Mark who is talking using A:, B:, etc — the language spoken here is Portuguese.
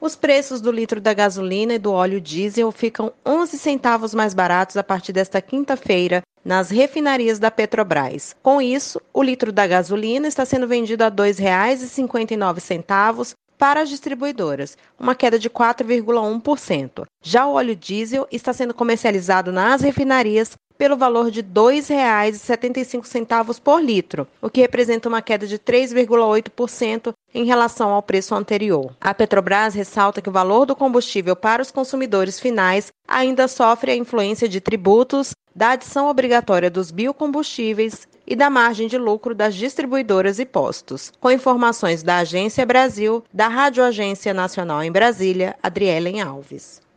A: Os preços do litro da gasolina e do óleo diesel ficam 11 centavos mais baratos a partir desta quinta-feira nas refinarias da Petrobras. Com isso, o litro da gasolina está sendo vendido a R$ 2,59 para as distribuidoras, uma queda de 4,1%. Já o óleo diesel está sendo comercializado nas refinarias pelo valor de R$ 2,75 por litro, o que representa uma queda de 3,8% em relação ao preço anterior. A Petrobras ressalta que o valor do combustível para os consumidores finais ainda sofre a influência de tributos, da adição obrigatória dos biocombustíveis e da margem de lucro das distribuidoras e postos. Com informações da Agência Brasil, da Rádio Agência Nacional em Brasília, Adrielen Alves.